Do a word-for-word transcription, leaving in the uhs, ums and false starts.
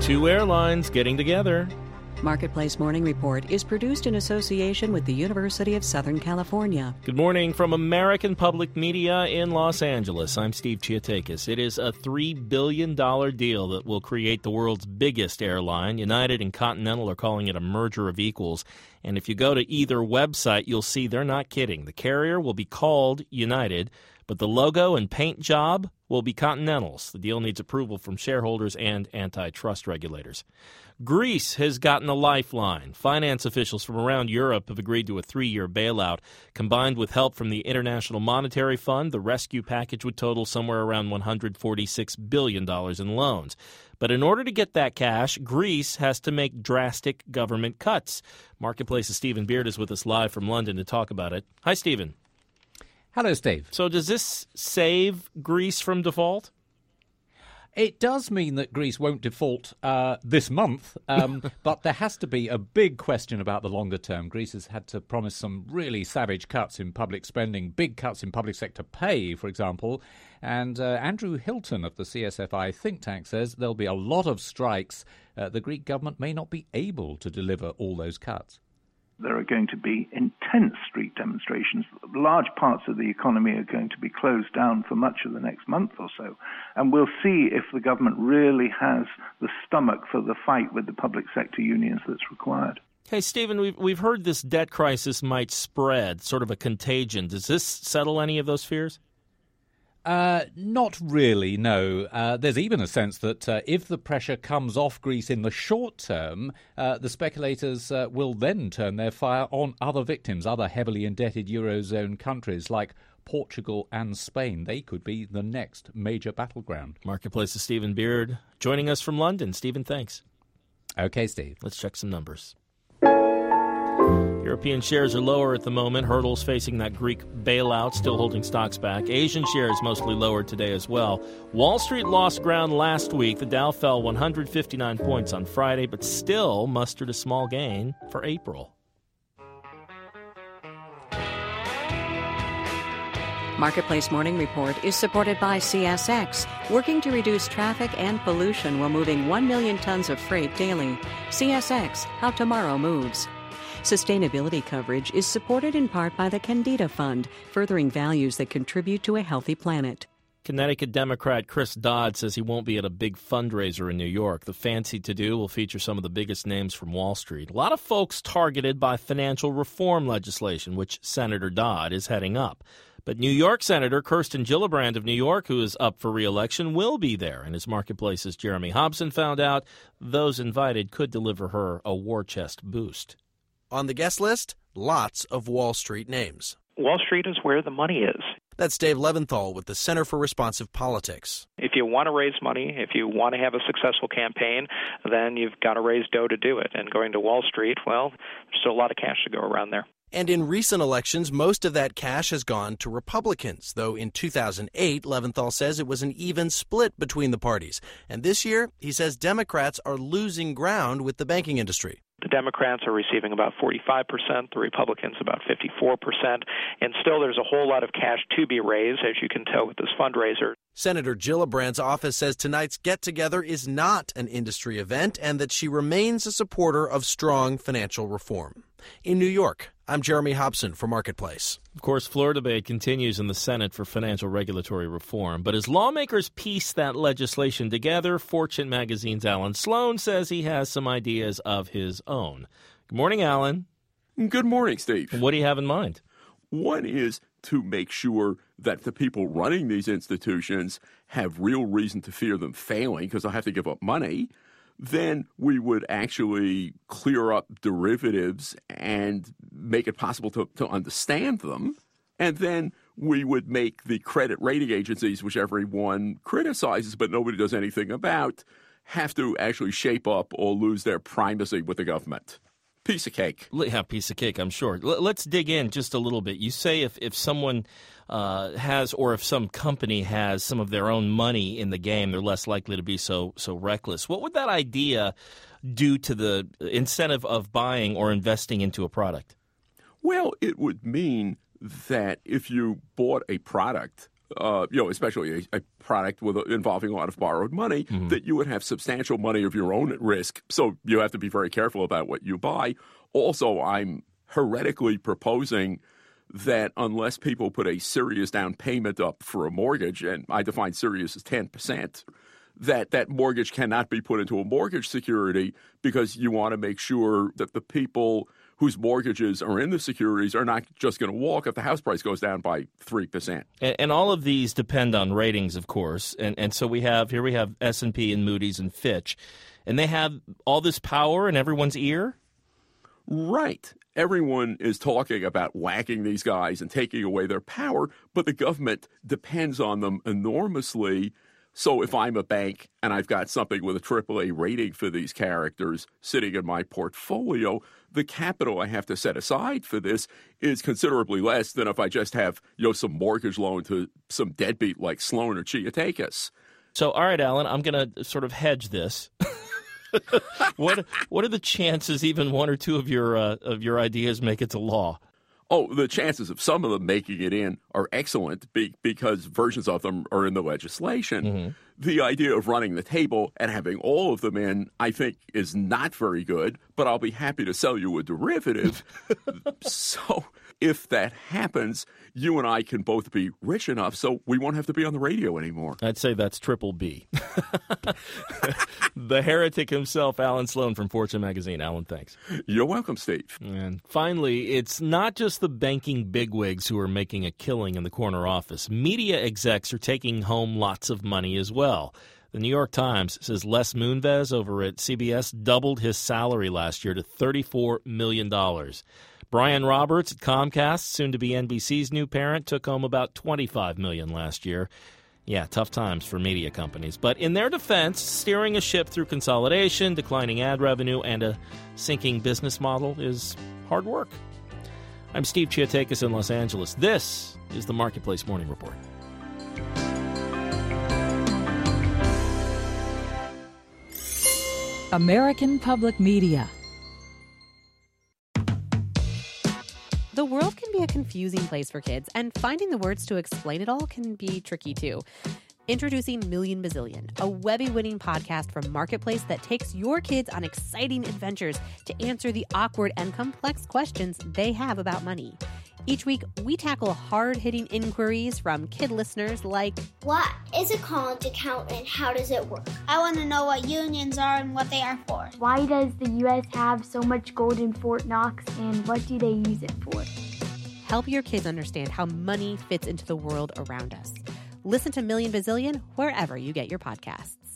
Two airlines getting together. Marketplace Morning Report is produced in association with the University of Southern California. Good morning from American Public Media in Los Angeles. I'm Steve Chiatakis. It is a three billion dollars deal that will create the world's biggest airline. United and Continental are calling it a merger of equals. And if you go to either website, you'll see they're not kidding. The carrier will be called United, but the logo and paint job will be Continental's. The deal needs approval from shareholders and antitrust regulators. Greece has gotten a lifeline. Finance officials from around Europe have agreed to a three-year bailout. Combined with help from the International Monetary Fund, the rescue package would total somewhere around one hundred forty-six billion dollars in loans. But in order to get that cash, Greece has to make drastic government cuts. Marketplace's Stephen Beard is with us live from London to talk about it. Hi, Stephen. Hello, Steve. So does this save Greece from default? It does mean that Greece won't default uh, this month, um, but there has to be a big question about the longer term. Greece has had to promise some really savage cuts in public spending, big cuts in public sector pay, for example. And uh, Andrew Hilton of the C S F I think tank says there'll be a lot of strikes. Uh, the Greek government may not be able to deliver all those cuts. There are going to be intense street demonstrations. Large parts of the economy are going to be closed down for much of the next month or so. And we'll see if the government really has the stomach for the fight with the public sector unions that's required. Hey, Stephen, we've, we've heard this debt crisis might spread, sort of a contagion. Does this settle any of those fears? Uh, not really, no. Uh, there's even a sense that uh, if the pressure comes off Greece in the short term, uh, the speculators uh, will then turn their fire on other victims, other heavily indebted Eurozone countries like Portugal and Spain. They could be the next major battleground. Marketplace's Stephen Beard joining us from London. Stephen, thanks. Okay, Steve. Let's check some numbers. European shares are lower at the moment. Hurdles facing that Greek bailout, still holding stocks back. Asian shares mostly lower today as well. Wall Street lost ground last week. The Dow fell one hundred fifty-nine points on Friday, but still mustered a small gain for April. Marketplace Morning Report is supported by C S X, working to reduce traffic and pollution while moving one million tons of freight daily. C S X, how tomorrow moves. Sustainability coverage is supported in part by the Candida Fund, furthering values that contribute to a healthy planet. Connecticut Democrat Chris Dodd says he won't be at a big fundraiser in New York. The fancy to-do will feature some of the biggest names from Wall Street. A lot of folks targeted by financial reform legislation, which Senator Dodd is heading up. But New York Senator Kirsten Gillibrand of New York, who is up for re-election, will be there. And as Marketplace's Jeremy Hobson found out, those invited could deliver her a war chest boost. On the guest list, lots of Wall Street names. Wall Street is where the money is. That's Dave Leventhal with the Center for Responsive Politics. If you want to raise money, if you want to have a successful campaign, then you've got to raise dough to do it. And going to Wall Street, well, there's still a lot of cash to go around there. And in recent elections, most of that cash has gone to Republicans, though in two thousand eight, Leventhal says it was an even split between the parties. And this year, he says Democrats are losing ground with the banking industry. The Democrats are receiving about forty-five percent, the Republicans about fifty-four percent, and still there's a whole lot of cash to be raised, as you can tell with this fundraiser. Senator Gillibrand's office says tonight's get-together is not an industry event and that she remains a supporter of strong financial reform. In New York, I'm Jeremy Hobson for Marketplace. Of course, floor debate continues in the Senate for financial regulatory reform. But as lawmakers piece that legislation together, Fortune magazine's Alan Sloan says he has some ideas of his own. Good morning, Alan. Good morning, Steve. What do you have in mind? One is to make sure that the people running these institutions have real reason to fear them failing because they'll have to give up money. Then we would actually clear up derivatives and make it possible to, to understand them. And then we would make the credit rating agencies, which everyone criticizes but nobody does anything about, have to actually shape up or lose their primacy with the government. Piece of cake. Yeah, piece of cake, I'm sure. L- let's dig in just a little bit. You say if, if someone uh, has or if some company has some of their own money in the game, they're less likely to be so so reckless. What would that idea do to the incentive of buying or investing into a product? Well, it would mean that if you bought a product uh, you know, especially a, a product with a, involving a lot of borrowed money, mm-hmm. that you would have substantial money of your own at risk. So you have to be very careful about what you buy. Also, I'm heretically proposing that unless people put a serious down payment up for a mortgage, and I define serious as ten percent, that that mortgage cannot be put into a mortgage security, because you want to make sure that the people whose mortgages are in the securities are not just going to walk if the house price goes down by three percent. And, and all of these depend on ratings, of course. And, and so we have, here we have S and P and Moody's and Fitch, and they have all this power in everyone's ear? Right. Everyone is talking about whacking these guys and taking away their power, but the government depends on them enormously. So if I'm a bank and I've got something with a triple A rating for these characters sitting in my portfolio, the capital I have to set aside for this is considerably less than if I just have, you know, some mortgage loan to some deadbeat like Sloan or Chiatakis. So, all right, Alan, I'm going to sort of hedge this. what what are the chances even one or two of your uh, of your ideas make it to law? Oh, the chances of some of them making it in are excellent be- because versions of them are in the legislation. Mm-hmm. The idea of running the table and having all of them in, I think, is not very good, but I'll be happy to sell you a derivative. So if that happens, you and I can both be rich enough so we won't have to be on the radio anymore. I'd say that's triple B. The heretic himself, Alan Sloan from Fortune Magazine. Alan, thanks. You're welcome, Steve. And finally, it's not just the banking bigwigs who are making a killing in the corner office. Media execs are taking home lots of money as well. The New York Times says Les Moonves over at C B S doubled his salary last year to thirty-four million dollars. Brian Roberts at Comcast, soon to be N B C's new parent, took home about twenty-five million dollars last year. Yeah, tough times for media companies. But in their defense, steering a ship through consolidation, declining ad revenue, and a sinking business model is hard work. I'm Steve Chiatakis in Los Angeles. This is the Marketplace Morning Report. American Public Media. The world can be a confusing place for kids, and finding the words to explain it all can be tricky too. Introducing Million Bazillion, a Webby-winning podcast from Marketplace that takes your kids on exciting adventures to answer the awkward and complex questions they have about money. Each week, we tackle hard-hitting inquiries from kid listeners like, what is a college account and how does it work? I want to know what unions are and what they are for. Why does the U S have so much gold in Fort Knox and what do they use it for? Help your kids understand how money fits into the world around us. Listen to Million Bazillion wherever you get your podcasts.